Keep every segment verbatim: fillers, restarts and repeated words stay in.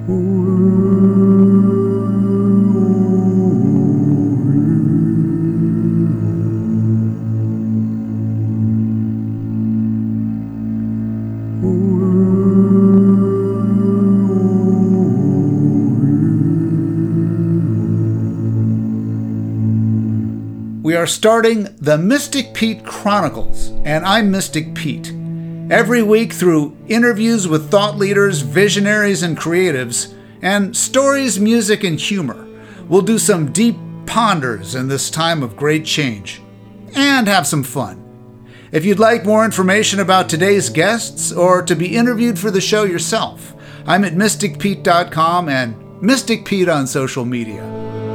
We are starting the Mystic Pete Chronicles, and I'm Mystic Pete. Every week, through interviews with thought leaders, visionaries, and creatives, and stories, music, and humor, we'll do some deep ponders in this time of great change, and have some fun. If you'd like more information about today's guests, or to be interviewed for the show yourself, I'm at mystic pete dot com and Mystic Pete on social media.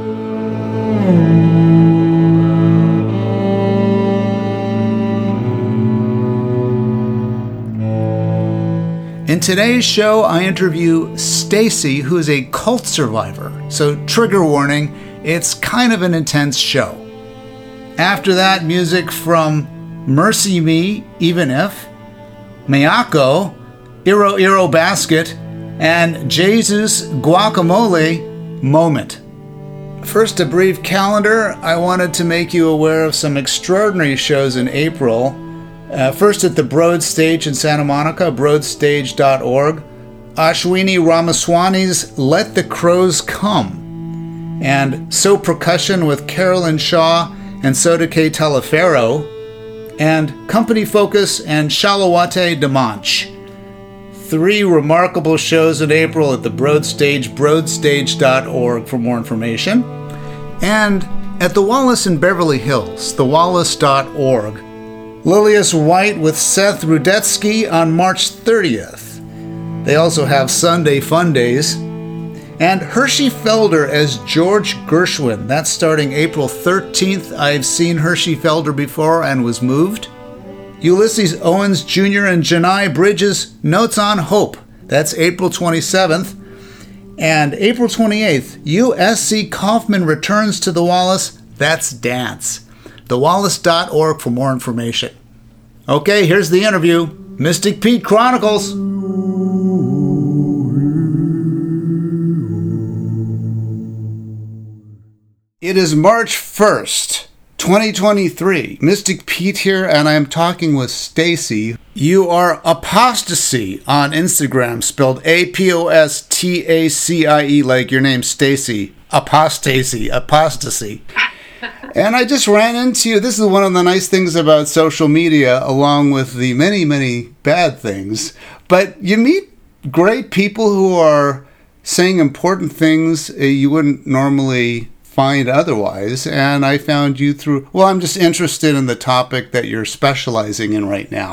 In today's show, I interview Stacy, who is a cult survivor. So, trigger warning, it's kind of an intense show. After that, music from Mercy Me, Even If, Miyako, Iro Iro Basket, and Jesus Guacamole, Moment. First, a brief calendar. I wanted to make you aware of some extraordinary shows in April. Uh, first at the Broad Stage in Santa Monica, broad stage dot org. Ashwini Ramaswamy's Let the Crows Come. And So Percussion with Carolyn Shaw and Sodike Talaferro. And Company Focus and Shalawate Demanche. Three remarkable shows in April at the Broad Stage, broad stage dot org for more information. And at the Wallace in Beverly Hills, the wallace dot org. Lilius White with Seth Rudetsky on March thirtieth. They also have Sunday Fun Days. And Hershey Felder as George Gershwin. That's starting April thirteenth. I've seen Hershey Felder before and was moved. Ulysses Owens Junior and Janai Bridges, Notes on Hope. That's April twenty-seventh. And April twenty-eighth, U S C Kaufman returns to the Wallace. That's Dance. the wallace dot org for more information. Okay, here's the interview. Mystic Pete Chronicles. It is March first, twenty twenty-three. Mystic Pete here, and I am talking with Stacy. You are Apostasy on Instagram, spelled A P O S T A C I E, like your name, Stacy. Apostasy, Apostasy. And I just ran into you. This is one of the nice things about social media, along with the many, many bad things. But you meet great people who are saying important things you wouldn't normally find otherwise. And I found you through, well, I'm just interested in the topic that you're specializing in right now.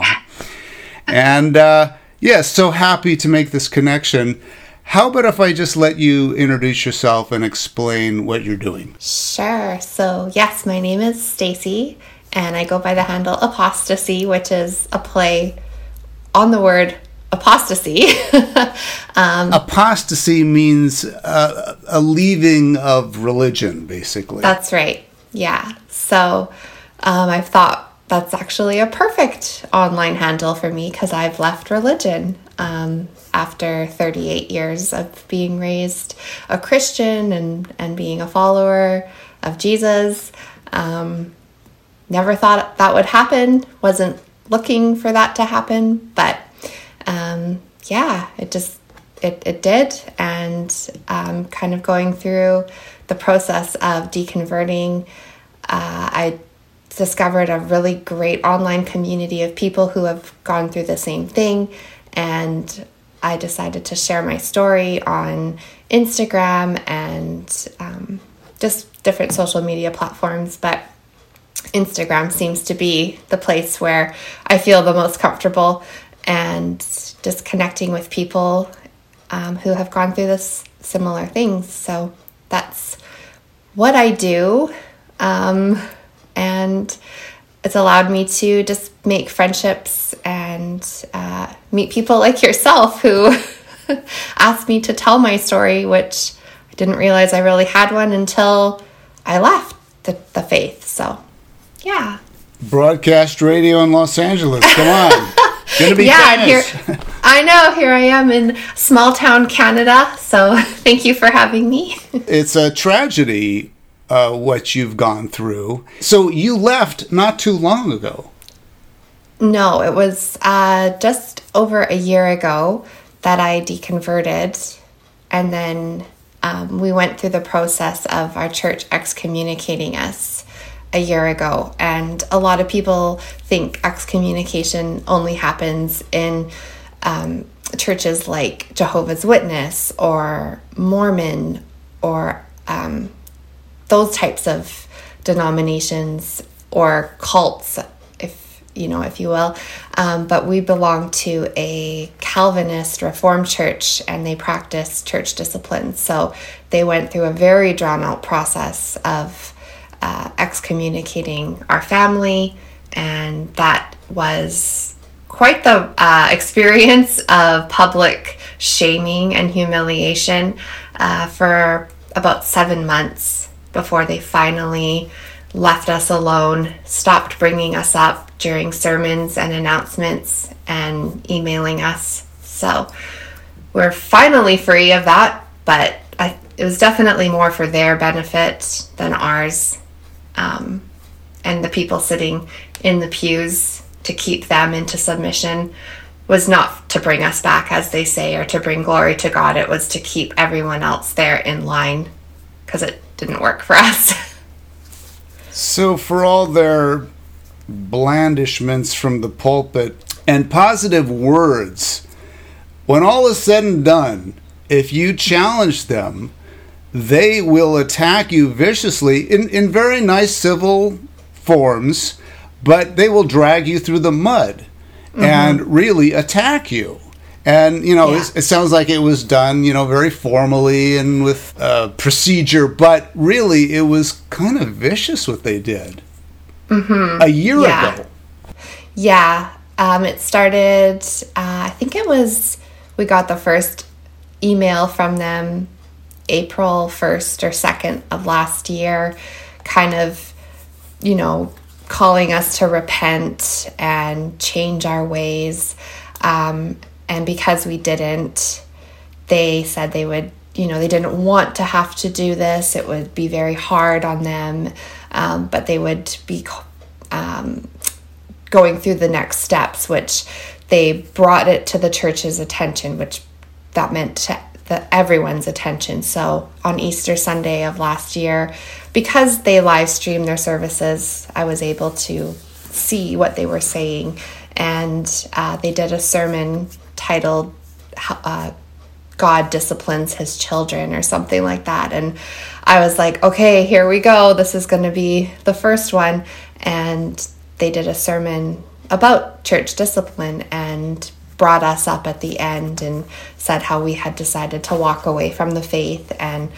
And uh, yes, so happy to make this connection. How about if I just let you introduce yourself and explain what you're doing? Sure. So yes, my name is Stacy, and I go by the handle Apostasy, which is a play on the word apostasy. um, apostasy means uh, a leaving of religion, basically. That's right. Yeah. So um, I've thought that's actually a perfect online handle for me because I've left religion. Um, after thirty-eight years of being raised a Christian and, and being a follower of Jesus. Um, never thought that would happen. Wasn't looking for that to happen, but um, yeah, it just, it, it did. And um, kind of going through the process of deconverting, uh, I discovered a really great online community of people who have gone through the same thing. And I decided to share my story on Instagram and um, just different social media platforms. But Instagram seems to be the place where I feel the most comfortable and just connecting with people um, who have gone through this similar things. So that's what I do. Um, and it's allowed me to just make friendships and uh, meet people like yourself who asked me to tell my story, which I didn't realize I really had one until I left the, the faith. So, yeah. Broadcast radio in Los Angeles. Come on. Going to be yeah, famous. Here, I know. Here I am in small town Canada. So thank you for having me. It's a tragedy, uh, what you've gone through. So you left not too long ago. No, it was uh, just over a year ago that I deconverted. And then um, we went through the process of our church excommunicating us a year ago. And a lot of people think excommunication only happens in um, churches like Jehovah's Witness or Mormon or um, those types of denominations or cults, if you know, if you will. Um, but we belong to a Calvinist Reformed church, and they practice church discipline. So they went through a very drawn out process of uh, excommunicating our family, and that was quite the uh, experience of public shaming and humiliation uh, for about seven months before they finally left us alone, stopped bringing us up during sermons and announcements and emailing us. So we're finally free of that, but I, it was definitely more for their benefit than ours. Um, and the people sitting in the pews to keep them into submission was not to bring us back, as they say, or to bring glory to God. It was to keep everyone else there in line, because it didn't work for us. So for all their blandishments from the pulpit and positive words, when all is said and done, if you challenge them, they will attack you viciously in, in very nice civil forms, but they will drag you through the mud mm-hmm. and really attack you. And, you know, yeah. it, it sounds like it was done, you know, very formally and with uh, procedure, but really it was kind of vicious what they did mm-hmm. a year yeah. ago. Yeah. Um, it started, uh, I think it was, we got the first email from them April first or second of last year, kind of, you know, calling us to repent and change our ways. Um, and because we didn't, they said they would, you know, they didn't want to have to do this. It would be very hard on them, um, but they would be um, going through the next steps, which they brought it to the church's attention, which that meant to the, everyone's attention. So on Easter Sunday of last year, because they live streamed their services, I was able to see what they were saying. And uh, they did a sermon titled uh, God Disciplines His Children or something like that. And I was like, okay, here we go. This is going to be the first one. And they did a sermon about church discipline and brought us up at the end and said how we had decided to walk away from the faith, and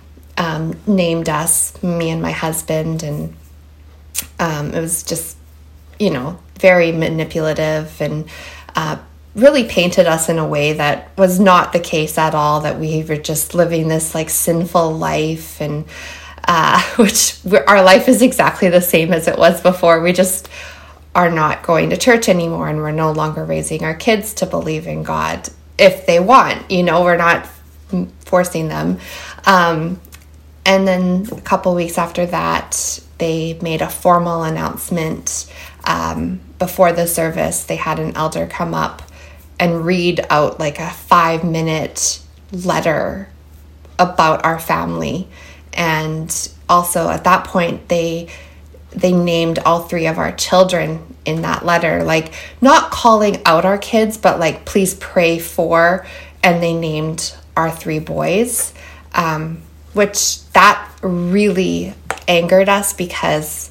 um, named us, me and my husband. And um, it was just, you know, very manipulative and uh, really painted us in a way that was not the case at all, that we were just living this like sinful life, and uh, which our life is exactly the same as it was before. We just are not going to church anymore, and we're no longer raising our kids to believe in God if they want, you know, we're not forcing them. Um, and then a couple weeks after that, they made a formal announcement. Um, before the service, they had an elder come up and read out like a five minute letter about our family. And also at that point, they they named all three of our children in that letter, like not calling out our kids, but like, please pray for, and they named our three boys, um, which that really angered us because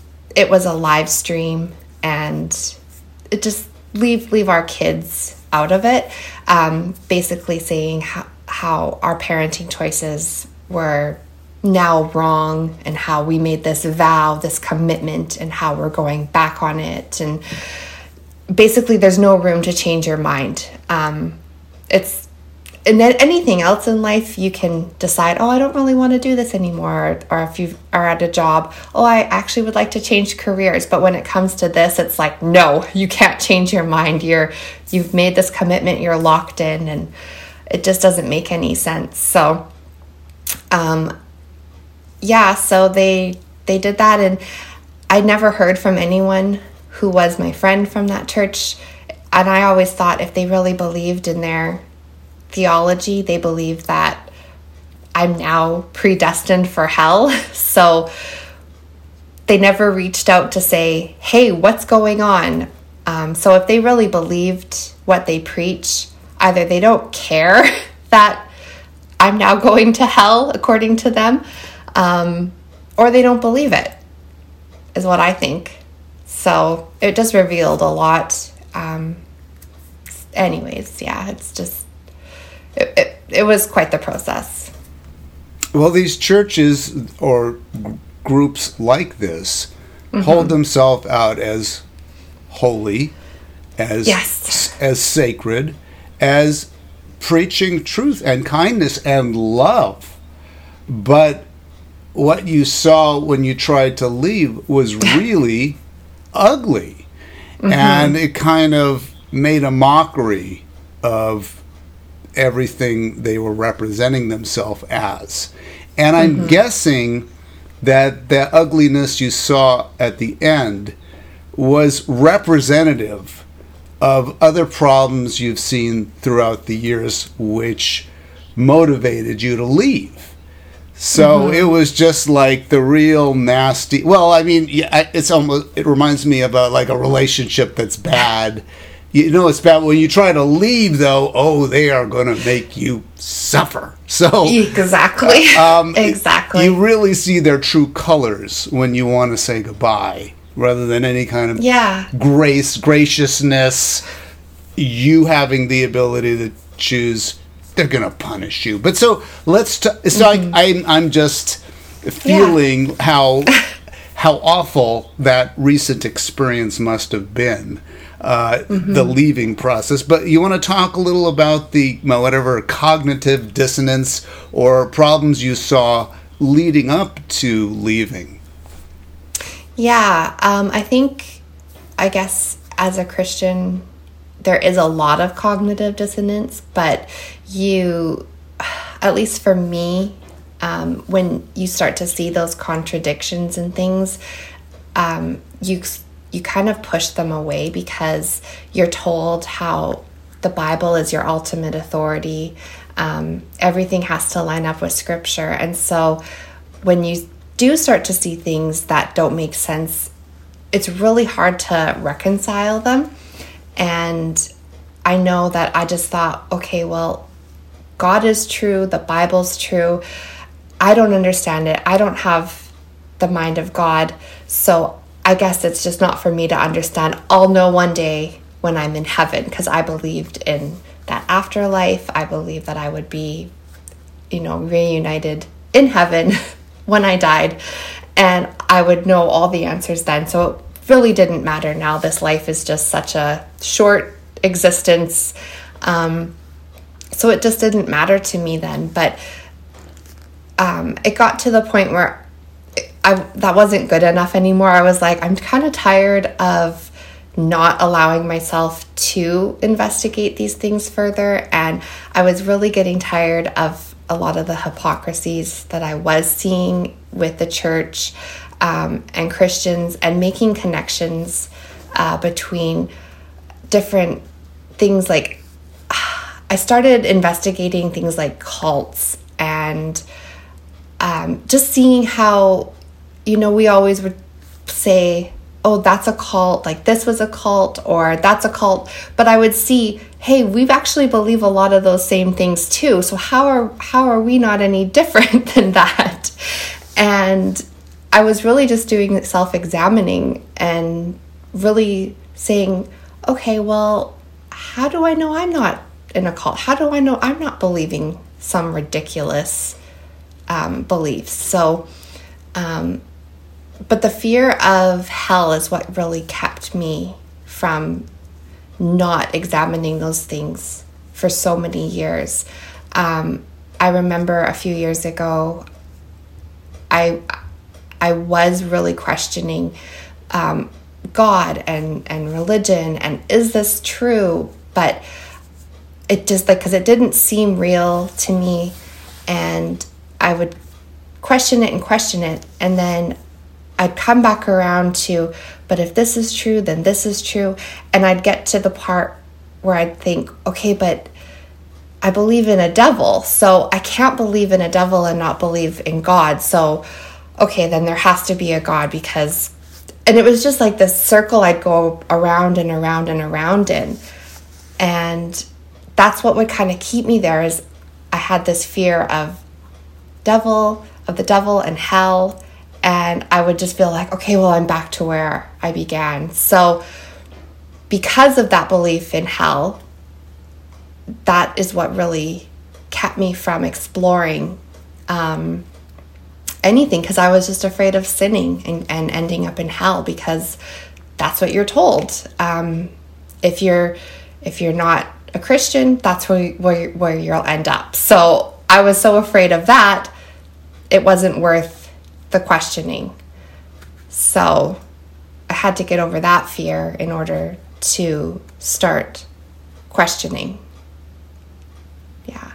it was a live stream, and it just leave leave our kids out of it. Um, basically saying how, how our parenting choices were now wrong, and how we made this vow, this commitment, and how we're going back on it. And basically there's no room to change your mind. Um, it's and then anything else in life, you can decide, oh, I don't really want to do this anymore. Or if you are at a job, oh, I actually would like to change careers. But when it comes to this, it's like, no, you can't change your mind. You're, you've made this commitment, you're locked in, and it just doesn't make any sense. So, um, yeah, so they, they did that. And I never heard from anyone who was my friend from that church. And I always thought if they really believed in their theology, they believe that I'm now predestined for hell. So they never reached out to say, hey, what's going on? Um, so if they really believed what they preach, either they don't care that I'm now going to hell according to them, um, or they don't believe it, is what I think. So it just revealed a lot. Um, anyways, yeah, it's just, It, it, it was quite the process. Well, these churches or g- groups like this mm-hmm. hold themselves out as holy, as yes. as sacred, as preaching truth and kindness and love. But what you saw when you tried to leave was really ugly. Mm-hmm. And it kind of made a mockery of everything they were representing themselves as. And I'm mm-hmm. guessing that the ugliness you saw at the end was representative of other problems you've seen throughout the years which motivated you to leave. So mm-hmm. it was just like the real nasty, well, I mean, yeah, it's almost, it reminds me of a, like a relationship that's bad. You know, it's bad when you try to leave, though. Oh, they are going to make you suffer. So exactly, um, exactly. You really see their true colors when you want to say goodbye, rather than any kind of yeah. grace, graciousness. You having the ability to choose, they're going to punish you. But so let's. T- it's mm-hmm. like I'm. I'm just feeling yeah. how how awful that recent experience must have been. Uh, mm-hmm. The leaving process. But you want to talk a little about the whatever cognitive dissonance or problems you saw leading up to leaving? Yeah, um, I think, I guess as a Christian, there is a lot of cognitive dissonance, but you, at least for me, um, when you start to see those contradictions and things, um, you you kind of push them away because you're told how the Bible is your ultimate authority. Um, everything has to line up with Scripture. And so when you do start to see things that don't make sense, it's really hard to reconcile them. And I know that I just thought, okay, well, God is true, the Bible's true. I don't understand it. I don't have the mind of God. So I guess it's just not for me to understand. I'll know one day when I'm in heaven, because I believed in that afterlife. I believed that I would be, you know, reunited in heaven when I died, and I would know all the answers then. So it really didn't matter now. This life is just such a short existence. Um, so it just didn't matter to me then. But um, it got to the point where I, that wasn't good enough anymore. I was like, I'm kind of tired of not allowing myself to investigate these things further. And I was really getting tired of a lot of the hypocrisies that I was seeing with the church um, and Christians, and making connections uh, between different things. Like, I started investigating things like cults, and um, just seeing how, you know, we always would say, oh, that's a cult, like this was a cult, or that's a cult. But I would see, hey, we've actually believe a lot of those same things too. So how are how are we not any different than that? And I was really just doing self-examining and really saying, okay, well, how do I know I'm not in a cult? How do I know I'm not believing some ridiculous um, beliefs? So, um, but the fear of hell is what really kept me from not examining those things for so many years. um, I remember a few years ago, I I was really questioning um, God and, and religion, and is this true? But it just, like, because it didn't seem real to me, and I would question it and question it, and then I'd come back around to, but if this is true, then this is true, and I'd get to the part where I'd think, okay, but I believe in a devil, so I can't believe in a devil and not believe in God, so okay, then there has to be a God, because, and it was just like this circle I'd go around and around and around in, and that's what would kind of keep me there, is I had this fear of devil, of the devil and hell, and I would just feel like, okay, well, I'm back to where I began. So because of that belief in hell, that is what really kept me from exploring um, anything, because I was just afraid of sinning and, and ending up in hell, because that's what you're told. Um, if you're if you're not a Christian, that's where where where you'll end up. So I was so afraid of that, it wasn't worth the questioning. So I had to get over that fear in order to start questioning. Yeah.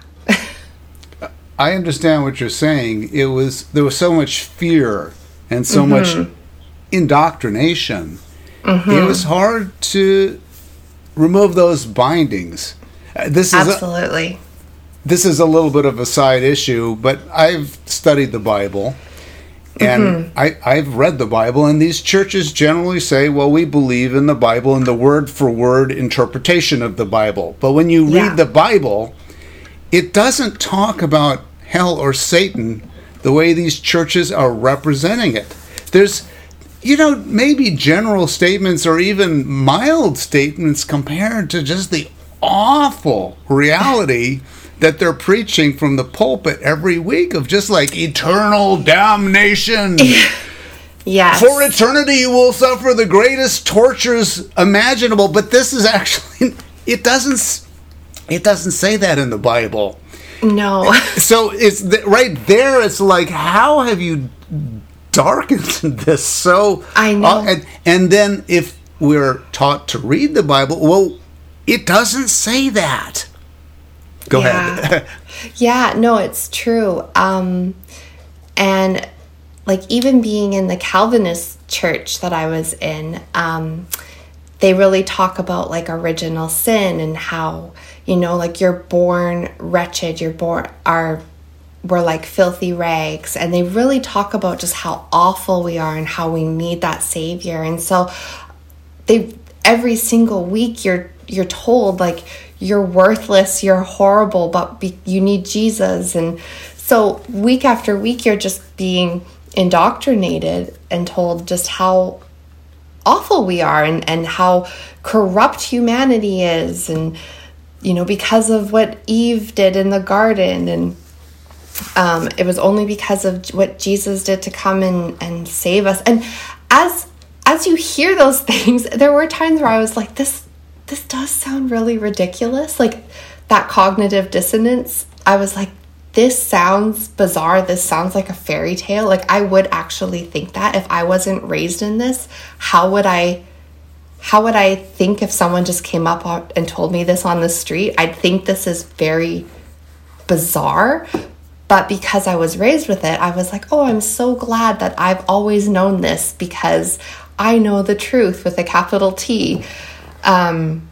I understand what you're saying. It was there was so much fear and so mm-hmm. much indoctrination. Mm-hmm. It was hard to remove those bindings. Uh, this is absolutely. A, this is a little bit of a side issue, but I've studied the Bible, and mm-hmm. I, I've read the Bible, and these churches generally say, well, we believe in the Bible and the word-for-word interpretation of the Bible. But when you read yeah. the Bible, it doesn't talk about hell or Satan the way these churches are representing it. There's, you know, maybe general statements or even mild statements compared to just the awful reality that they're preaching from the pulpit every week of just like eternal damnation. Yes. For eternity you will suffer the greatest tortures imaginable. But this is actually, it doesn't, it doesn't say that in the Bible. No. So it's th- right there. It's like, how have you darkened this? So I know. Uh, and, and then if we're taught to read the Bible, well, it doesn't say that. Go yeah. ahead. Yeah, no, it's true. Um, and like even being in the Calvinist church that I was in, um, they really talk about like original sin and how, you know, like you're born wretched, you're born, are, we're like filthy rags. And they really talk about just how awful we are and how we need that Savior. And so they, every single week you're, you're told like, you're worthless, you're horrible, but be, you need Jesus. And so week after week, you're just being indoctrinated and told just how awful we are and, and how corrupt humanity is. And, you know, because of what Eve did in the garden. And um, it was only because of what Jesus did to come and, and save us. And as as you hear those things, there were times where I was like, this this does sound really ridiculous. Like that cognitive dissonance. I was like, this sounds bizarre. This sounds like a fairy tale. Like I would actually think that if I wasn't raised in this, how would I, how would I think if someone just came up and told me this on the street? I'd think this is very bizarre. But because I was raised with it, I was like, oh, I'm so glad that I've always known this because I know the truth with a capital T. Um,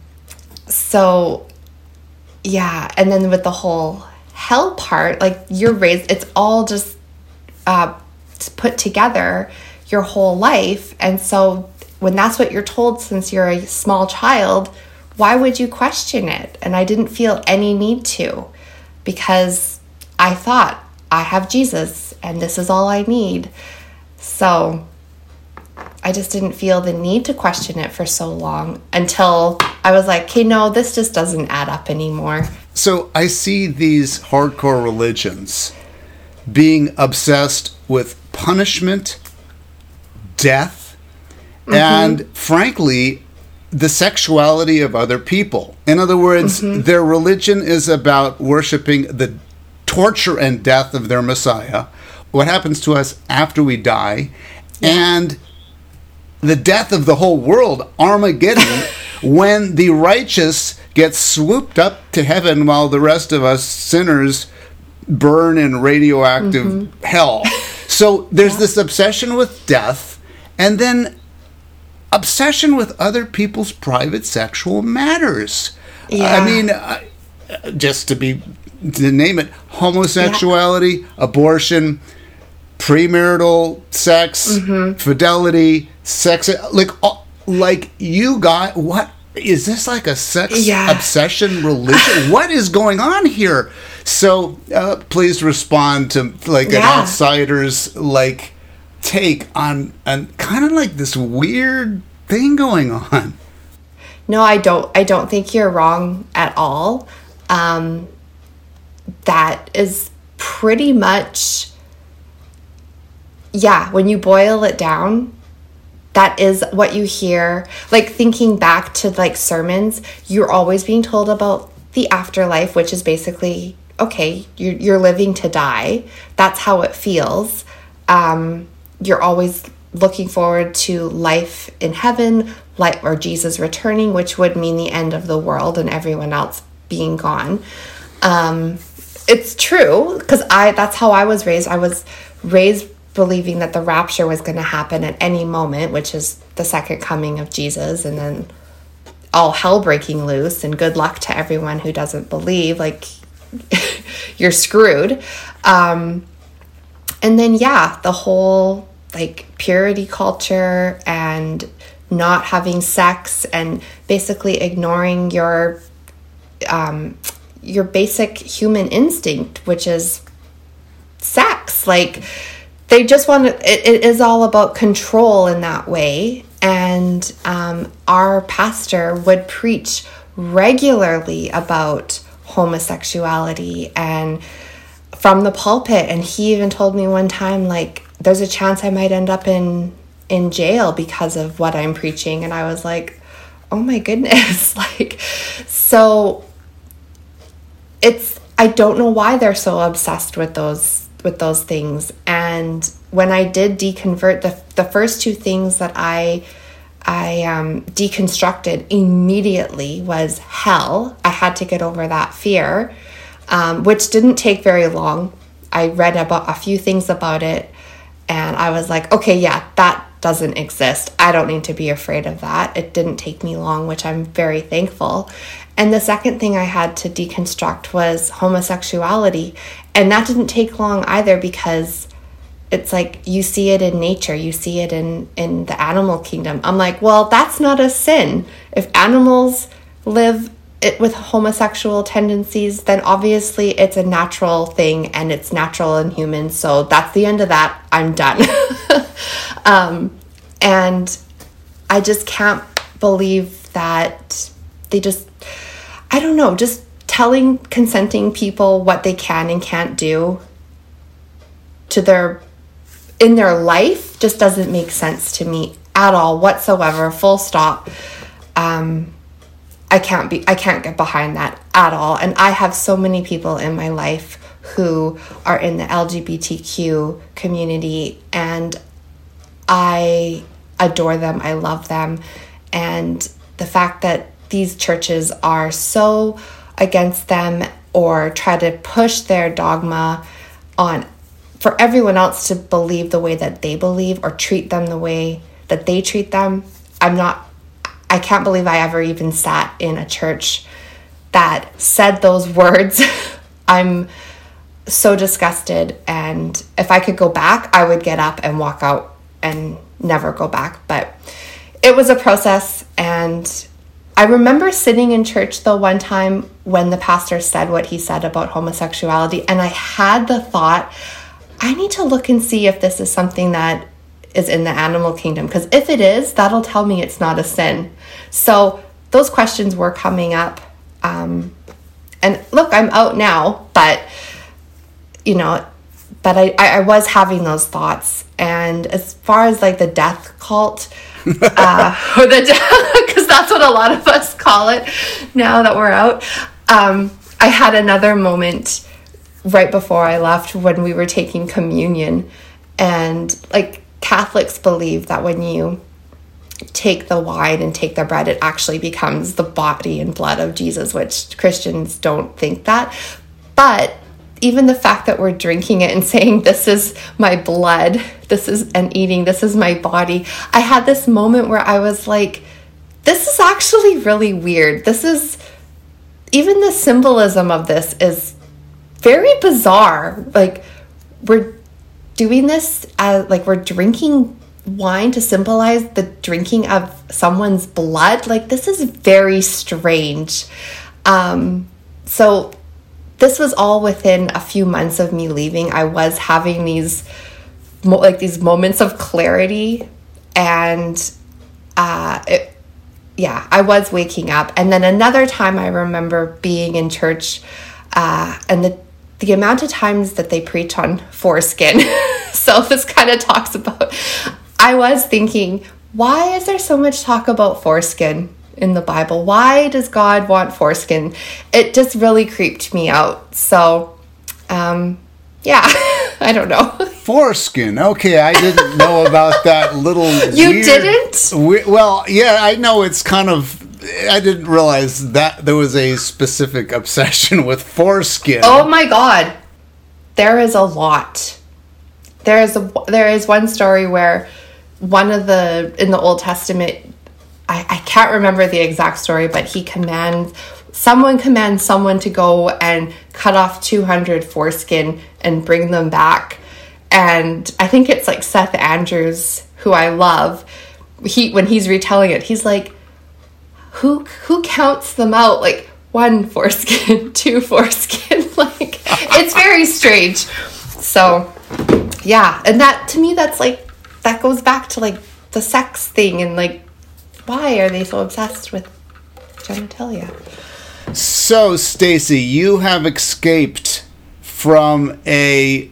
so yeah. And then with the whole hell part, like you're raised, it's all just, uh, put together your whole life. And so when that's what you're told since you're a small child, why would you question it? And I didn't feel any need to, because I thought I have Jesus and this is all I need. So I just didn't feel the need to question it for so long until I was like, okay, no, this just doesn't add up anymore. So I see these hardcore religions being obsessed with punishment, death, mm-hmm. and frankly, the sexuality of other people. In other words, mm-hmm. their religion is about worshiping the torture and death of their Messiah, what happens to us after we die, yeah. and the death of the whole world, Armageddon, when the righteous get swooped up to heaven while the rest of us sinners burn in radioactive mm-hmm. hell. So there's yeah. this obsession with death, and then obsession with other people's private sexual matters. Yeah. I mean, uh, just to be to name it, homosexuality, yeah. abortion, premarital sex, mm-hmm. fidelity, sex, like, like you got, what, is this like a sex yeah. obsession religion? What is going on here? So uh, please respond to like yeah. an outsider's like take on, on kind of like this weird thing going on. No, I don't, I don't think you're wrong at all. Um, that is pretty much, yeah, when you boil it down, that is what you hear. Like, thinking back to like sermons, you're always being told about the afterlife, which is basically, okay, you're, you're living to die. That's how it feels. Um, you're always looking forward to life in heaven, like, or Jesus returning, which would mean the end of the world and everyone else being gone. Um, it's true, because I that's how I was raised. I was raised believing that the rapture was going to happen at any moment, which is the second coming of Jesus, and then all hell breaking loose, and good luck to everyone who doesn't believe. Like, you're screwed. Um, and then, yeah, the whole like purity culture and not having sex and basically ignoring your um, your basic human instinct, which is sex. Like, they just want to, it, it is all about control in that way. And um, our pastor would preach regularly about homosexuality and from the pulpit. And he even told me one time, like, there's a chance I might end up in, in jail because of what I'm preaching. And I was like, oh my goodness. Like, so it's, I don't know why they're so obsessed with those with those things. And when I did deconvert, the the first two things that I I um, deconstructed immediately was hell. I had to get over that fear, um, which didn't take very long. I read about a few things about it, and I was like, okay, yeah, that doesn't exist. I don't need to be afraid of that. It didn't take me long, which I'm very thankful. And the second thing I had to deconstruct was homosexuality. And that didn't take long either, because it's like you see it in nature. You see it in, in the animal kingdom. I'm like, well, that's not a sin. If animals live it with homosexual tendencies, then obviously it's a natural thing and it's natural in humans. So that's the end of that. I'm done. um, and I just can't believe that they just, I don't know, just telling consenting people what they can and can't do to their, in their life just doesn't make sense to me at all whatsoever, full stop. Um, I can't be, I can't get behind that at all. And I have so many people in my life who are in the L G B T Q community, and I adore them. I love them. And the fact that these churches are so against them or try to push their dogma on for everyone else to believe the way that they believe or treat them the way that they treat them. I'm not, I can't believe I ever even sat in a church that said those words. I'm so disgusted. And if I could go back, I would get up and walk out and never go back. But it was a process. And I remember sitting in church though one time when the pastor said what he said about homosexuality, and I had the thought, I need to look and see if this is something that is in the animal kingdom, because if it is, that'll tell me it's not a sin. So those questions were coming up. Um, and look, I'm out now, but you know, but I, I was having those thoughts. And as far as like the death cult, uh, or the because that's what a lot of us call it now that we're out. Um, I had another moment right before I left when we were taking communion, and like Catholics believe that when you take the wine and take the bread, it actually becomes the body and blood of Jesus, which Christians don't think that. But even the fact that we're drinking it and saying, this is my blood, this is, and eating, this is my body. I had this moment where I was like, this is actually really weird. This is, even the symbolism of this is very bizarre. Like, we're doing this as, like, we're drinking wine to symbolize the drinking of someone's blood. Like, this is very strange. Um, so this was all within a few months of me leaving. I was having these mo- like these moments of clarity, and uh, it, yeah, I was waking up. And then another time I remember being in church, uh, and the the amount of times that they preach on foreskin. So this kind of talks about, I was thinking, why is there so much talk about foreskin in the Bible? Why does God want foreskin? It just really creeped me out. So, um, yeah, I don't know. Foreskin. Okay, I didn't know about that little You weird, didn't? We, well, yeah, I know it's kind of, I didn't realize that there was a specific obsession with foreskin. Oh my God. There is a lot. There is a, there is one story where one of the, in the Old Testament, I, I can't remember the exact story, but he commands, someone commands someone to go and cut off two hundred foreskin and bring them back. And I think it's like Seth Andrews, who I love. He, when he's retelling it, he's like, who, who counts them out? Like, one foreskin, two foreskin. Like, it's very strange. So, yeah. And that, to me, that's like, that goes back to like the sex thing, and like, why are they so obsessed with genitalia? So, Stacy, you have escaped from a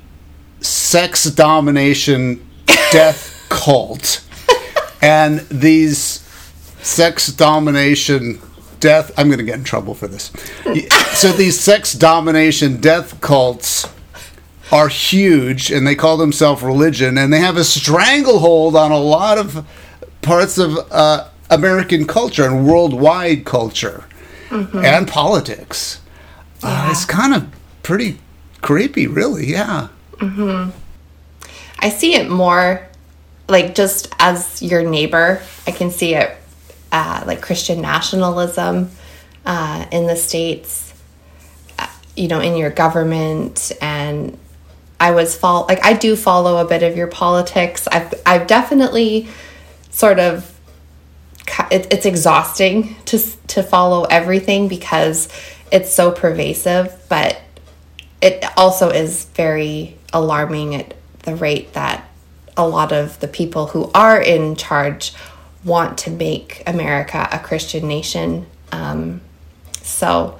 sex domination death cult, and these sex domination death, I'm going to get in trouble for this. So these sex domination death cults are huge, and they call themselves religion, and they have a stranglehold on a lot of parts of uh, American culture and worldwide culture, mm-hmm. and politics. Yeah. Uh, it's kind of pretty creepy, really, yeah. Mm-hmm. I see it more like just as your neighbor. I can see it uh, like Christian nationalism uh, in the States, uh, you know, in your government. And I was follow like I do follow a bit of your politics. I've I've definitely sort of it, it's exhausting to to follow everything because it's so pervasive, but it also is very alarming at the rate that a lot of the people who are in charge want to make America a Christian nation. Um, so,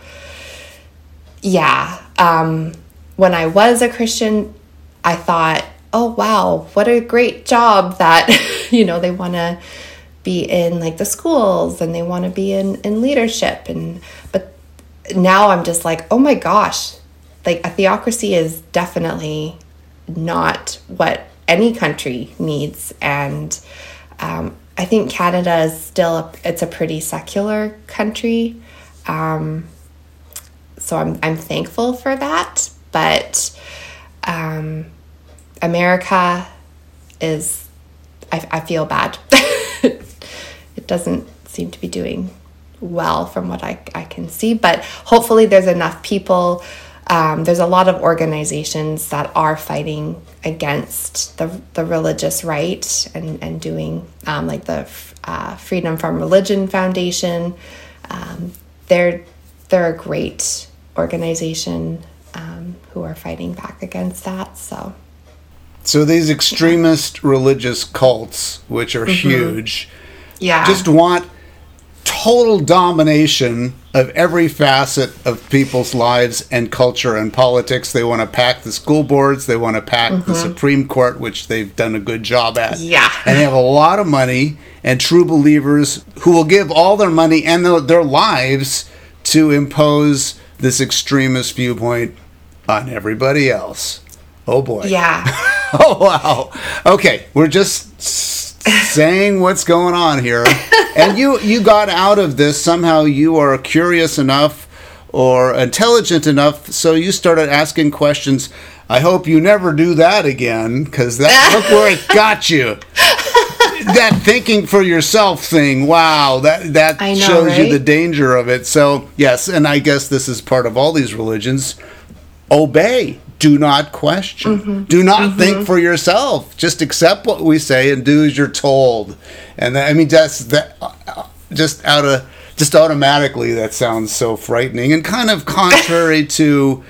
yeah, um, when I was a Christian, I thought, oh, wow, what a great job that, you know, they want to be in like the schools and they want to be in, in leadership. And, but now I'm just like, oh my gosh, like a theocracy is definitely not what any country needs. And um, I think Canada is still, a, it's a pretty secular country. Um, so I'm, I'm thankful for that. But um, America is, I, I feel bad. It doesn't seem to be doing well from what I, I can see. But hopefully there's enough people. Um, there's a lot of organizations that are fighting against the the religious right and, and doing um, like the uh, Freedom from Religion Foundation. Um, they're they're a great organization um, who are fighting back against that. So, so these extremist yeah. religious cults, which are mm-hmm. huge, yeah, just want total domination of every facet of people's lives and culture and politics. They want to pack the school boards. They want to pack mm-hmm. the Supreme Court, which they've done a good job at. Yeah. And they have a lot of money and true believers who will give all their money and their, their lives to impose this extremist viewpoint on everybody else. Oh, boy. Yeah. Oh, wow. Okay, we're just saying what's going on here. And you, you got out of this. Somehow you are curious enough or intelligent enough, so you started asking questions. I hope you never do that again, because that look where it got you. That thinking for yourself thing, wow, that, that know, shows right? you the danger of it. So, yes, and I guess this is part of all these religions. Obey. Do not question. Mm-hmm. Do not mm-hmm. think for yourself. Just accept what we say and do as you're told. And that, I mean, that's that. Just out of just automatically, that sounds so frightening and kind of contrary to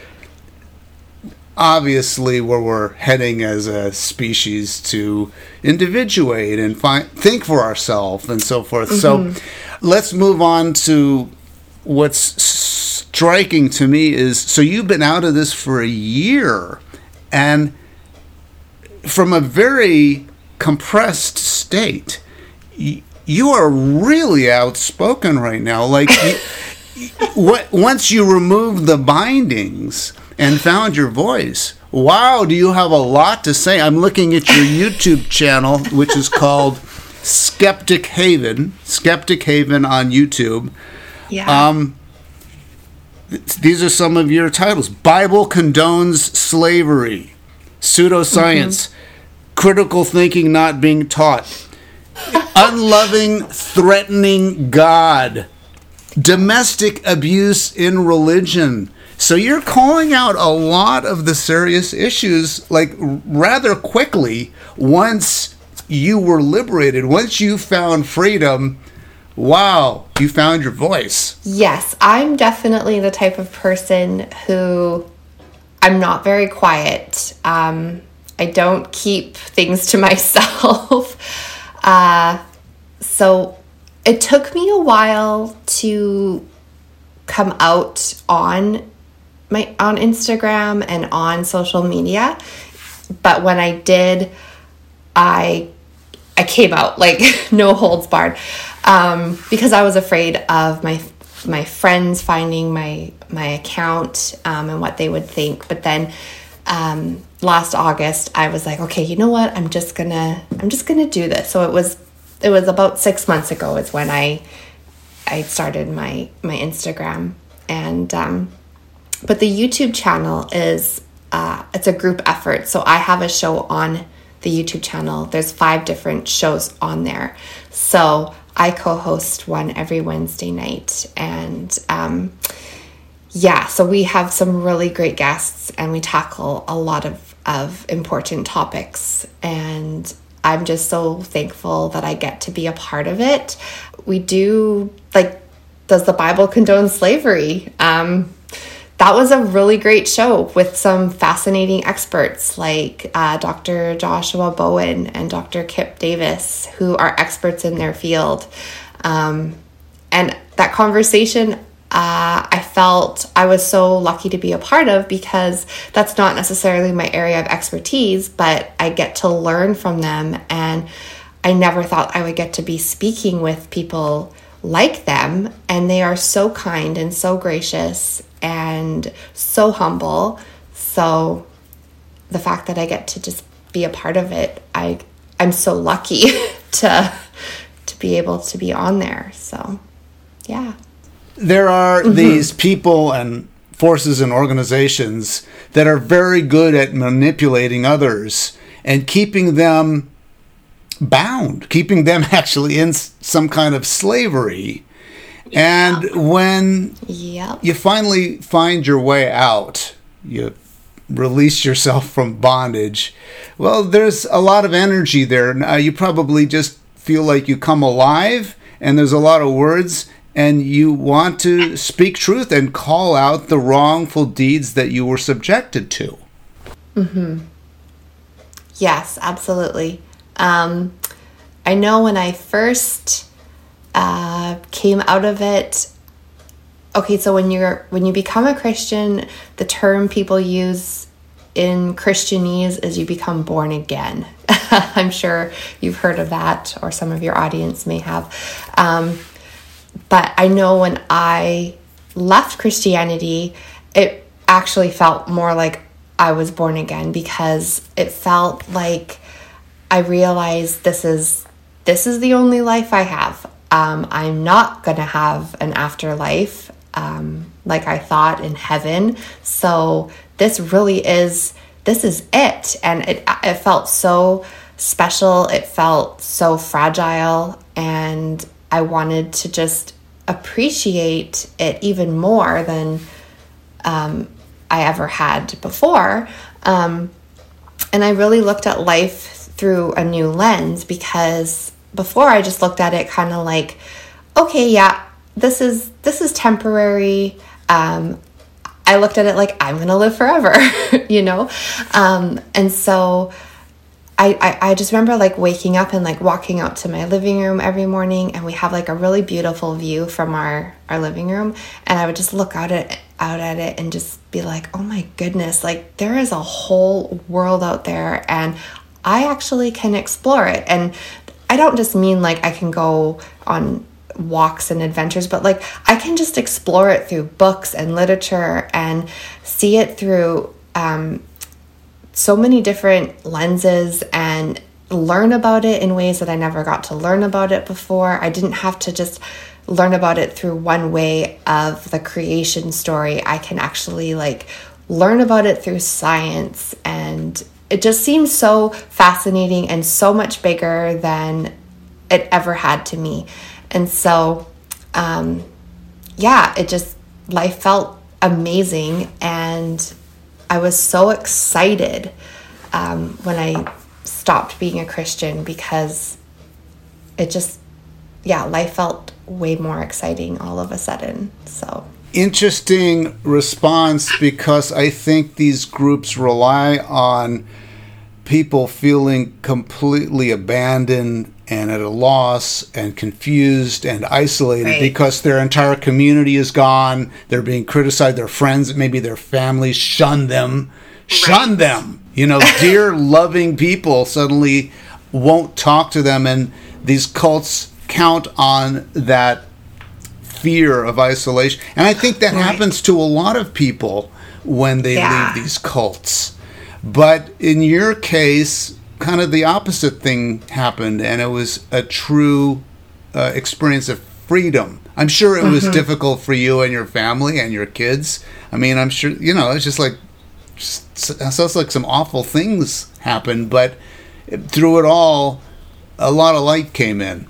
obviously where we're heading as a species to individuate and find think for ourselves and so forth. Mm-hmm. So, let's move on to what's striking to me is, so you've been out of this for a year, and from a very compressed state, y- you are really outspoken right now. Like, you, what, once you removed the bindings and found your voice, wow, do you have a lot to say? I'm looking at your YouTube channel, which is called Skeptic Haven, Skeptic Haven on YouTube. Yeah. Um, These are some of your titles. Bible condones slavery. Pseudoscience. Mm-hmm. Critical thinking not being taught. Unloving, threatening God. Domestic abuse in religion. So you're calling out a lot of the serious issues, like, rather quickly once you were liberated. Once you found freedom, wow, you found your voice. Yes, I'm definitely the type of person who, I'm not very quiet. Um, I don't keep things to myself. uh, so it took me a while to come out on my on Instagram and on social media. But when I did, I I came out, like, no holds barred. Um, because I was afraid of my my friends finding my my account um, and what they would think. But then um, last August, I was like, okay, you know what? I'm just gonna I'm just gonna do this. So it was it was about six months ago is when I I started my my Instagram, and um, but the YouTube channel is uh, it's a group effort. So I have a show on the YouTube channel. There's five different shows on there. So I co-host one every Wednesday night, and um, yeah, so we have some really great guests, and we tackle a lot of, of important topics, and I'm just so thankful that I get to be a part of it. We do, like, does the Bible condone slavery? Um, that was a really great show with some fascinating experts like uh, Doctor Joshua Bowen and Doctor Kip Davis, who are experts in their field. Um, and that conversation, uh, I felt I was so lucky to be a part of, because that's not necessarily my area of expertise, but I get to learn from them. And I never thought I would get to be speaking with people like them. And they are so kind and so gracious and so humble. So the fact that I get to just be a part of it, I I'm so lucky to to be able to be on there. So yeah. There are mm-hmm. these people and forces and organizations that are very good at manipulating others and keeping them bound, keeping them actually in some kind of slavery. And yep. when yep. you finally find your way out, you release yourself from bondage, well, there's a lot of energy there. Now, you probably just feel like you come alive, and there's a lot of words, and you want to speak truth and call out the wrongful deeds that you were subjected to. Mm-hmm. Yes, absolutely. Um, I know when I first uh, came out of it. Okay, so when you're when you become a Christian, the term people use in Christianese is you become born again. I'm sure you've heard of that, or some of your audience may have. Um, but I know when I left Christianity, it actually felt more like I was born again, because it felt like I realized this is this is the only life I have. Um, I'm not going to have an afterlife um, like I thought in heaven. So this really is, this is it. And it, it felt so special. It felt so fragile. And I wanted to just appreciate it even more than um, I ever had before. Um, and I really looked at life through a new lens, because before I just looked at it kind of like, okay, yeah, this is this is temporary. Um, I looked at it like I'm gonna live forever, you know, um, and so I, I I just remember like waking up and like walking out to my living room every morning, and we have like a really beautiful view from our our living room, and I would just look out at out at it and just be like, oh my goodness, like there is a whole world out there, and I actually can explore it. And I don't just mean like I can go on walks and adventures, but like I can just explore it through books and literature and see it through um, so many different lenses and learn about it in ways that I never got to learn about it before. I didn't have to just learn about it through one way of the creation story. I can actually like learn about it through science, and it just seems so fascinating and so much bigger than it ever had to me. And so, um, yeah, it just, life felt amazing. And I was so excited um, when I stopped being a Christian, because it just, yeah, life felt way more exciting all of a sudden. So interesting response, because I think these groups rely on people feeling completely abandoned and at a loss and confused and isolated, right, because their entire community is gone. They're being criticized. Their friends, maybe their families, shun them. Shun right. them. You know, dear loving people suddenly won't talk to them, and these cults count on that fear of isolation. And I think that right. happens to a lot of people when they yeah. leave these cults. But in your case, kind of the opposite thing happened, and it was a true uh, experience of freedom. I'm sure it mm-hmm. was difficult for you and your family and your kids. I mean, I'm sure, you know, it's just like, just, sounds like some awful things happened, but through it all, a lot of light came in.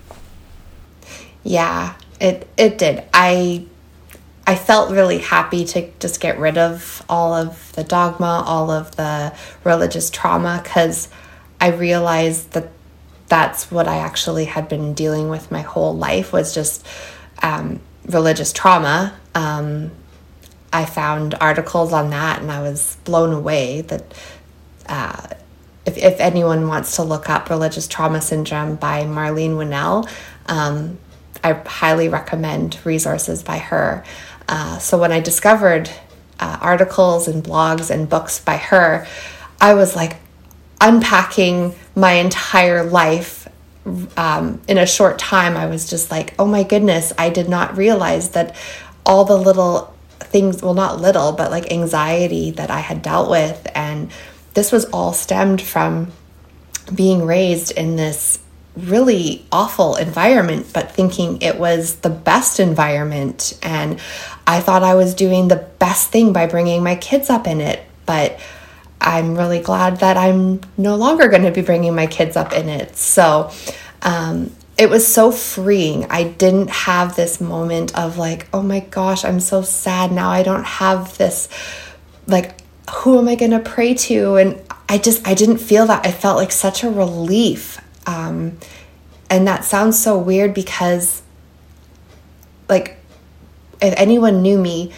Yeah, it it did. I I felt really happy to just get rid of all of the dogma, all of the religious trauma, because I realized that that's what I actually had been dealing with my whole life, was just um, religious trauma. Um, I found articles on that, and I was blown away that uh, if, if anyone wants to look up Religious Trauma Syndrome by Marlene Winell, um, I highly recommend resources by her. Uh, so when I discovered uh, articles and blogs and books by her, I was like unpacking my entire life um, in a short time. I was just like, oh my goodness, I did not realize that all the little things, well, not little, but like anxiety that I had dealt with. And this was all stemmed from being raised in this really awful environment, but thinking it was the best environment. And I thought I was doing the best thing by bringing my kids up in it. But I'm really glad that I'm no longer going to be bringing my kids up in it. So um, it was so freeing. I didn't have this moment of like, oh my gosh, I'm so sad now. I don't have this, like, who am I going to pray to? And I just, I didn't feel that. I felt like such a relief. Um, and that sounds so weird, because like, if anyone knew me,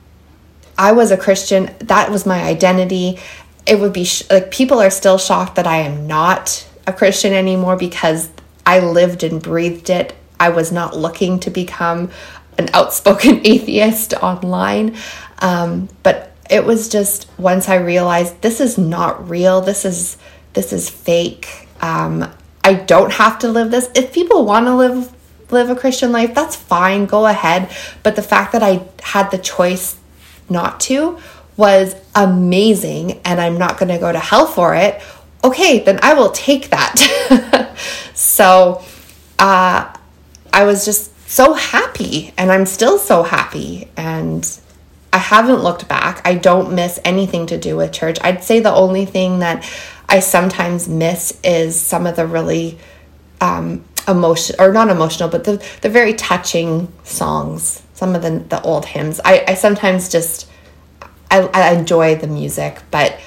I was a Christian. That was my identity. It would be sh- like, people are still shocked that I am not a Christian anymore, because I lived and breathed it I was not looking to become an outspoken atheist online. Um, but it was just once I realized this is not real. This is this is fake. Um, I don't have to live this. If people want to live live a Christian life, that's fine. Go ahead. But the fact that I had the choice not to was amazing, and I'm not going to go to hell for it. Okay, then I will take that. So uh, I was just so happy, and I'm still so happy, and I haven't looked back. I don't miss anything to do with church. I'd say the only thing that I sometimes miss is some of the really um, emotion, or not emotional, but the, the very touching songs, some of the, the old hymns. I, I sometimes just, I, I enjoy the music, but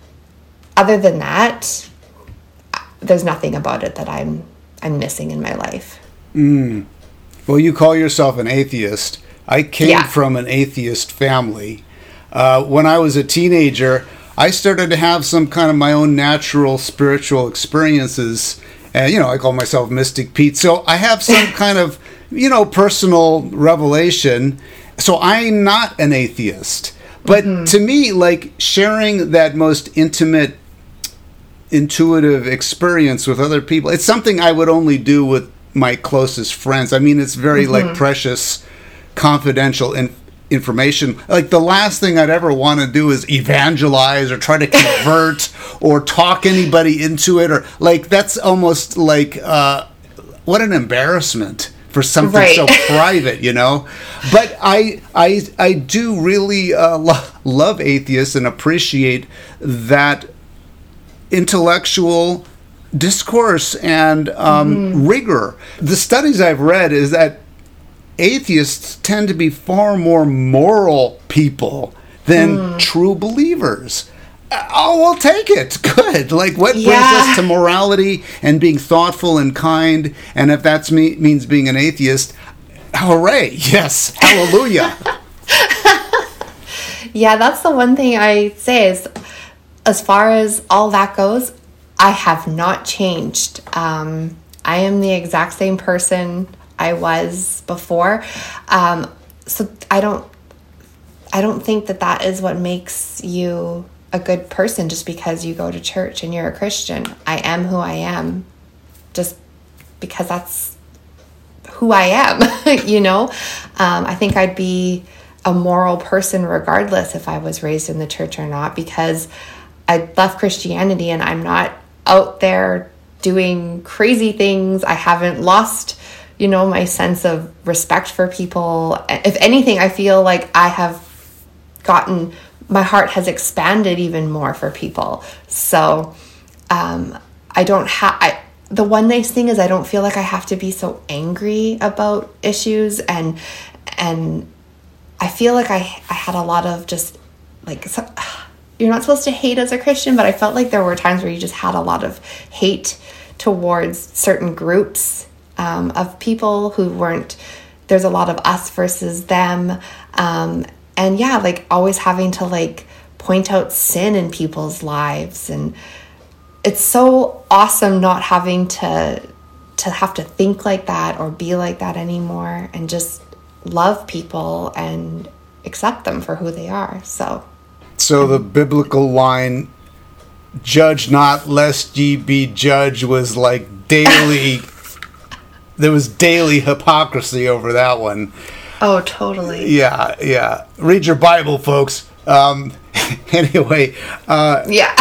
other than that, there's nothing about it that I'm I'm missing in my life. Mm. Well, you call yourself an atheist. I came Yeah. from an atheist family. Uh, when I was a teenager, I started to have some kind of my own natural spiritual experiences. And, you know, I call myself Mystic Pete. So I have some kind of, you know, personal revelation. So I'm not an atheist. But mm-hmm. to me, like, sharing that most intimate, intuitive experience with other people, it's something I would only do with my closest friends. I mean, it's very, mm-hmm. like, precious, confidential in- information. Like, the last thing I'd ever want to do is evangelize or try to convert or talk anybody into it. Or, like, that's almost like, uh, what an embarrassment for something right. so private, you know. But I, I, I do really uh, lo- love atheists and appreciate that intellectual discourse and um, mm-hmm. rigor. The studies I've read is that atheists tend to be far more moral people than mm. true believers. Oh, we'll take it. Good. Like, what yeah. brings us to morality and being thoughtful and kind? And if that me- means being an atheist, hooray. Yes. Hallelujah. Yeah, that's the one thing I say is, as far as all that goes, I have not changed. Um, I am the exact same person I was before. Um, so I don't, I don't think that that is what makes you a good person just because you go to church and you're a Christian. I am who I am just because that's who I am, you know? Um, I think I'd be a moral person regardless if I was raised in the church or not, because I left Christianity and I'm not out there doing crazy things. I haven't lost, you know, my sense of respect for people. If anything, I feel like I have gotten, my heart has expanded even more for people. So um, I don't have, the one nice thing is I don't feel like I have to be so angry about issues. And, and I feel like I, I had a lot of just like, so, you're not supposed to hate as a Christian, but I felt like there were times where you just had a lot of hate towards certain groups um, of people who weren't, there's a lot of us versus them. Um, and yeah, like always having to like point out sin in people's lives. And it's so awesome not having to, to have to think like that or be like that anymore, and just love people and accept them for who they are. So So the biblical line, "Judge not, lest ye be judged," was like daily, there was daily hypocrisy over that one. Oh, totally. Yeah, yeah. Read your Bible, folks. Um, anyway, uh, yeah.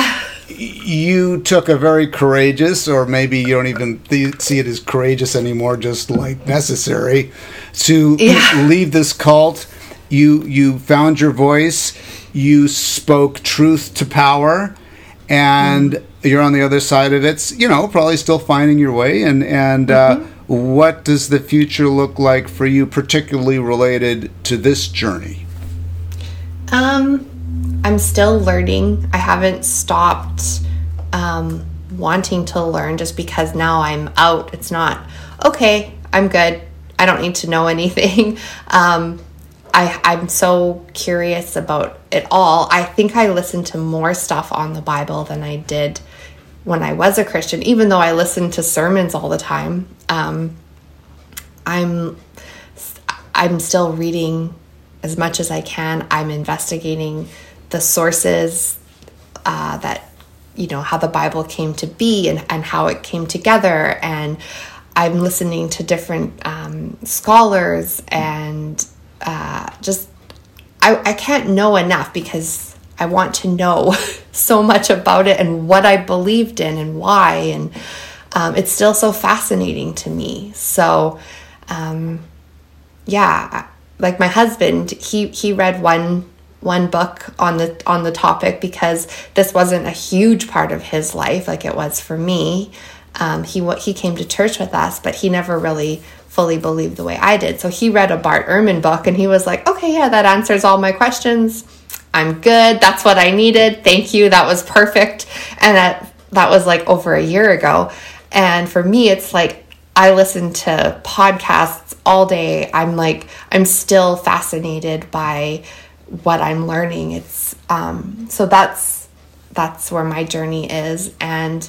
You took a very courageous, or maybe you don't even th- see it as courageous anymore, just like necessary, to yeah. leave this cult. You you found your voice. You spoke truth to power, and mm. you're on the other side of it. You know, probably still finding your way. And and mm-hmm. uh, what does the future look like for you, particularly related to this journey? Um, I'm still learning. I haven't stopped um, wanting to learn just because now I'm out. It's not okay. I'm good. I don't need to know anything. um, I, I'm so curious about it all. I think I listen to more stuff on the Bible than I did when I was a Christian, even though I listened to sermons all the time. Um, I'm I'm still reading as much as I can. I'm investigating the sources uh, that, you know, how the Bible came to be and, and how it came together. And I'm listening to different um, scholars and uh, just, I, I can't know enough because I want to know so much about it and what I believed in and why. And um, it's still so fascinating to me. So, um, yeah, like my husband, he, he read one one book on the on the topic because this wasn't a huge part of his life like it was for me. Um, he he came to church with us, but he never really fully believed the way I did. So he read a Bart Ehrman book and he was like, okay, yeah, that answers all my questions. I'm good. That's what I needed. Thank you. That was perfect. And that that was like over a year ago. And for me, it's like I listen to podcasts all day. I'm like, I'm still fascinated by what I'm learning. It's um so that's that's where my journey is. And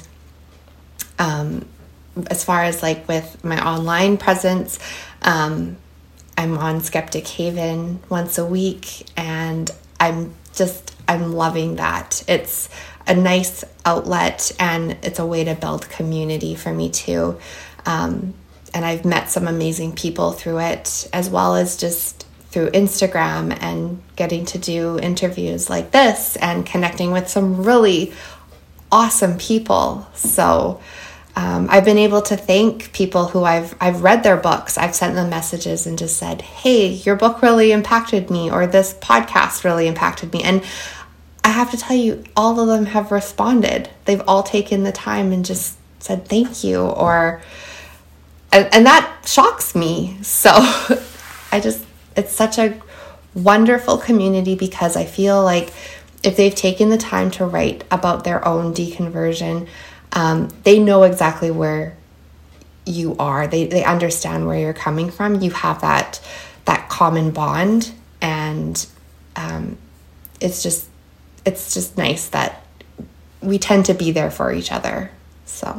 um as far as like with my online presence, um I'm on Skeptic Haven once a week, and I'm just I'm loving that. It's a nice outlet and it's a way to build community for me too. Um and I've met some amazing people through it, as well as just through Instagram and getting to do interviews like this and connecting with some really awesome people. So um, I've been able to thank people who I've I've read their books. I've sent them messages and just said, hey, your book really impacted me, or this podcast really impacted me. And I have to tell you, all of them have responded. They've all taken the time and just said thank you, or and, and that shocks me. So I just it's such a wonderful community because I feel like if they've taken the time to write about their own deconversion, um, they know exactly where you are. They they understand where you're coming from. You have that that common bond, and um, it's just it's just nice that we tend to be there for each other. So.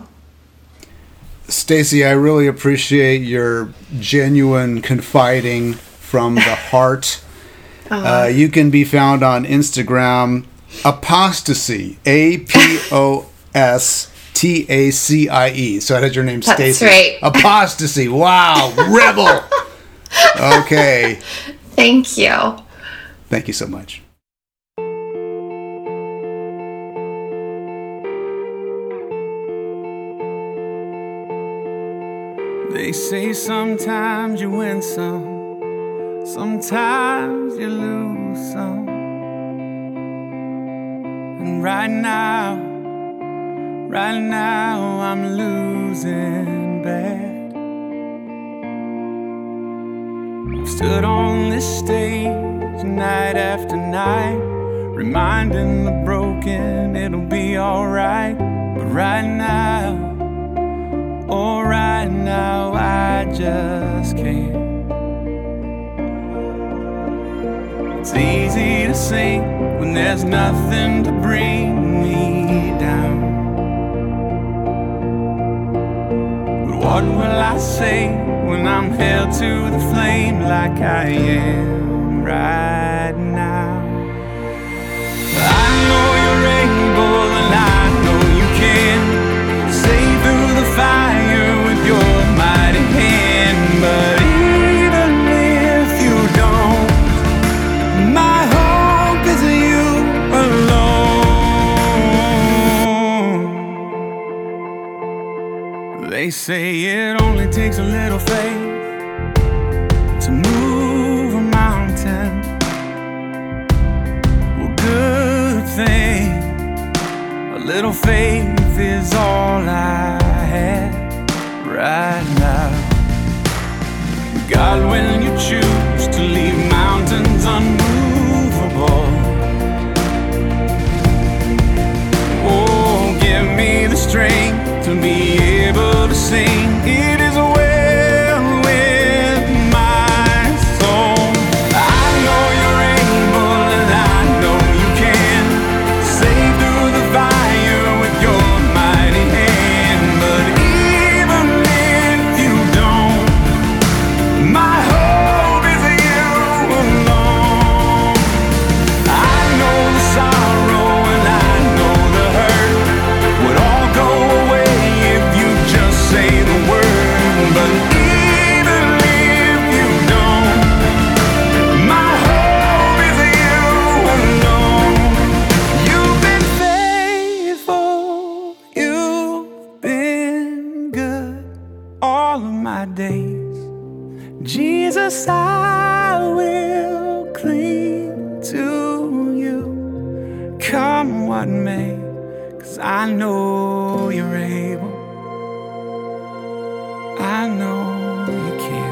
Stacy, I really appreciate your genuine confiding from the heart. Uh-huh. Uh, you can be found on Instagram, Apostacie, A P O S T A C I E. So that is your name, Stacy. That's right. Apostacie. Wow. Rebel. Okay. Thank you. Thank you so much. They say sometimes you win some, sometimes you lose some. And right now, right now I'm losing bad. I've stood on this stage night after night, reminding the broken it'll be alright. But right now, oh, right now I just can't. It's easy to sing when there's nothing to bring me down. But what will I say when I'm held to the flame like I am right now? I know you're able and I know you can save through the fire with your mighty hand. But even if you don't, my hope is you alone. They say it only takes a little faith to move a mountain. Well, good thing, a little faith is all I have right now. God, when you choose to leave mountains unmovable, oh, give me the strength to be able to sing. It is well with my soul. I know you're able and I know you can save through the fire with your mighty hand. But even if you don't, Jesus, I will cling to you. Come what may, 'cause I know you're able. I know you can.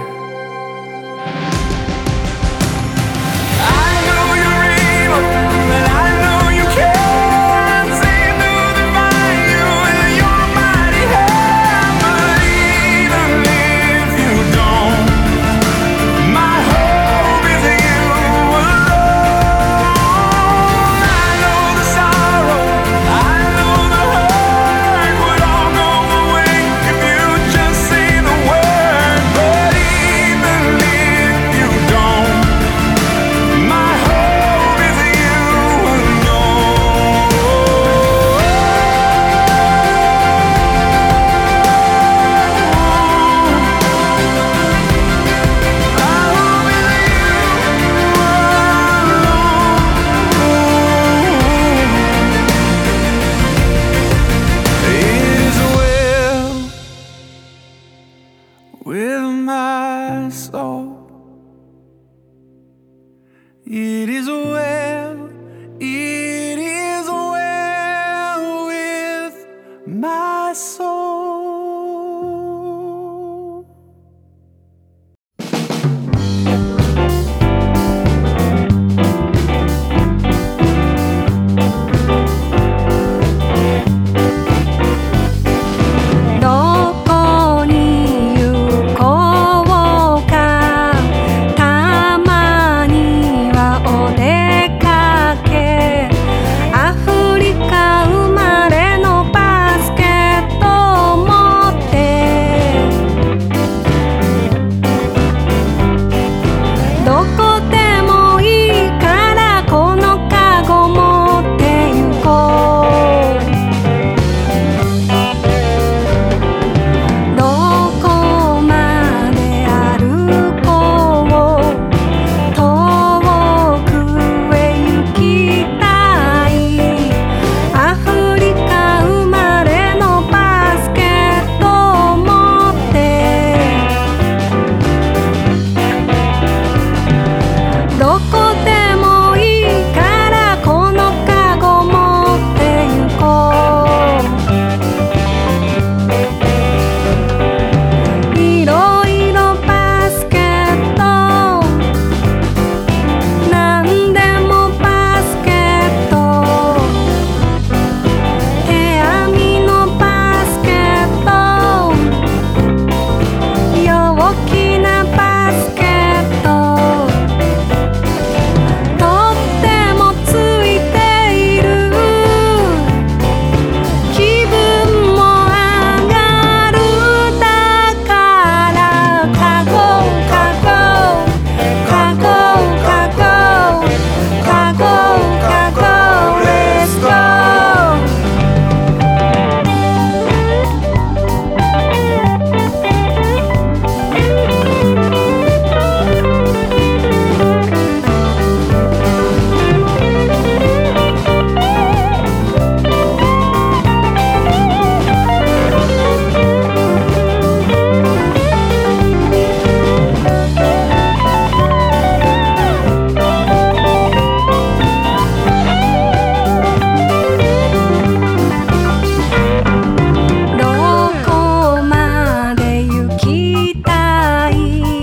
I know you're able, and I know you can. See through the fire with your mighty hand. But even if you don't, my hope is in you alone. I know the sorrow, I know the hurt would all go away if you just say the word. But even if you don't, my hope is in you alone. It is well with my soul. It is well, it is well with my soul. 「どこに行こうか」「たまにはお出かけ」「アフリカ生まれのバスケットを持って」「どこでもいいからこのカゴ持って行こう」「どこまで歩こう」「遠くへ行きたい」「アフリカ生まれのバスケットを持って」「どこでもいいからこのカゴ持って行こう」「いろいろバスケット」「なんでもバスケット」「手編みのバスケット」「陽気なバスケット」「とってもついている」「気分も上がるだから」「カゴカゴカゴカゴカゴカゴレッツゴー」どこまで行きたい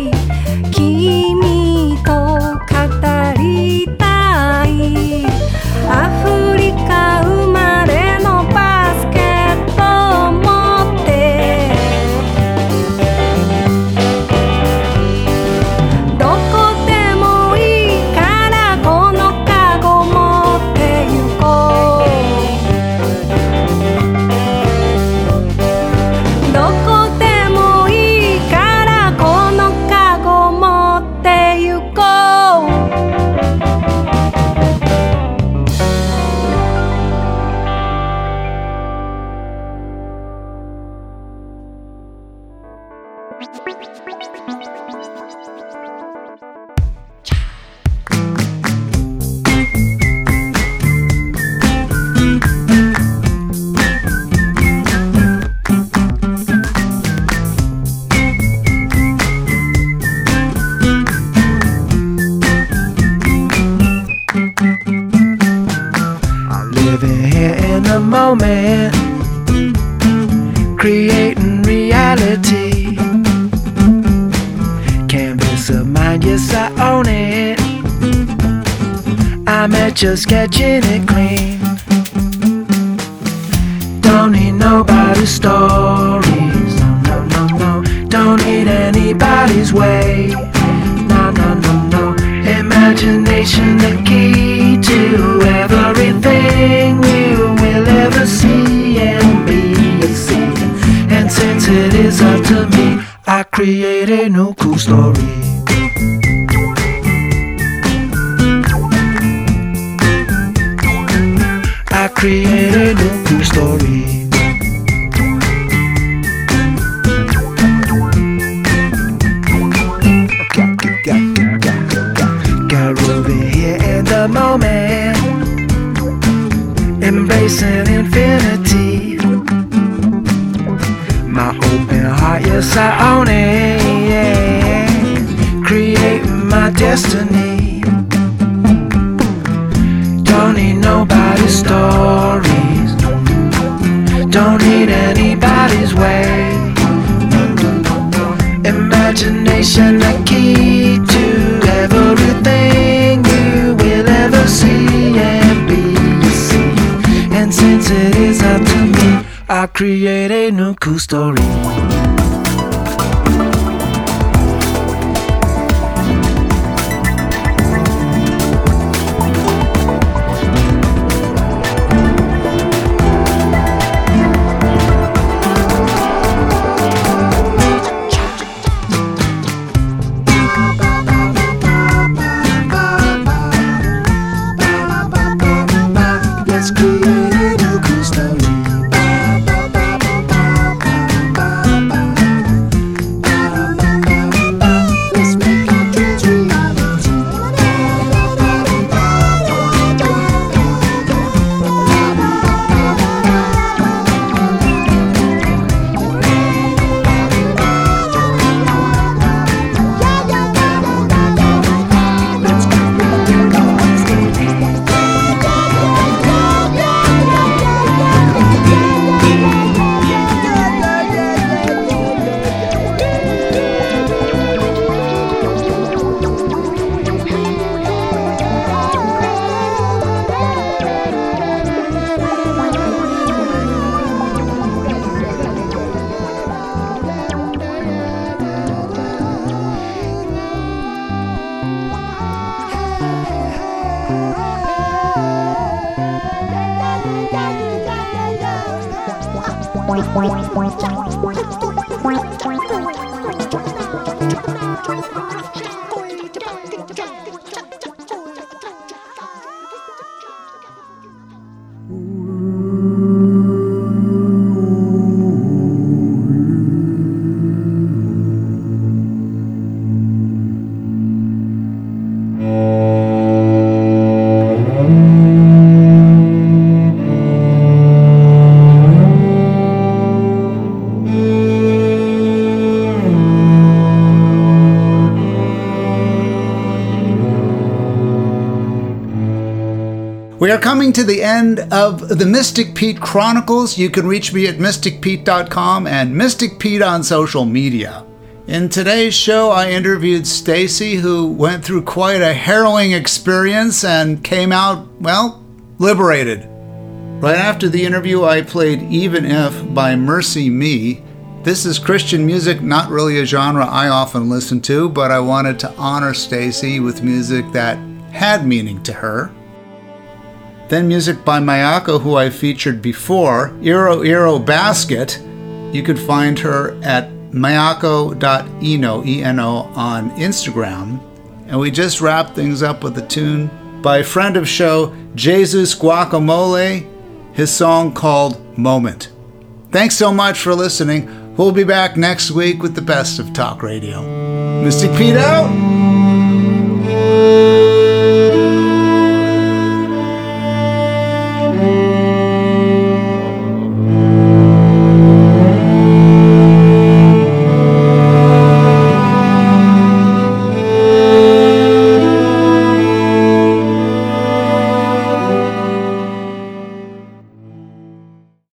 君と語りたいアフリカ生まれのバスケットを持ってどこでもいいからこのカゴ持って行こうどこでもいいからこのカゴ持って行こう moment, creating reality. Canvas of mind, yes I own it. I'm at just sketching it clean. Don't need nobody's stories, no, no, no, no. Don't need anybody's way, no, no, no, no. Imagination the key to everything you will ever see and be and see. And since it is up to me, I create a new cool story. I create a new cool story. Got Ruby here in the moment, embracing infinity. My open heart, yes I own it, yeah. Creating my destiny. Don't need nobody's stories, don't need anybody's way. Imagination the key to everything you will ever see and be see. And since it is up to me, I create a new cool story. Let's create a new cool story. Let's make our dreams reality. Let's create a new cool story. We are coming to the end of the Mystic Pete Chronicles. You can reach me at mystic pete dot com and Mystic Pete on social media. In today's show, I interviewed Stacy, who went through quite a harrowing experience and came out, well, liberated. Right after the interview, I played Even If by Mercy Me. This is Christian music, not really a genre I often listen to, but I wanted to honor Stacy with music that had meaning to her. Then music by Mayako, who I featured before, Iro Iro Basket. You could find her at mayako dot eno, E N O, on Instagram. And we just wrapped things up with a tune by a friend of show, Jesus Guacamole, his song called Moment. Thanks so much for listening. We'll be back next week with the best of talk radio. Mystic Pete out!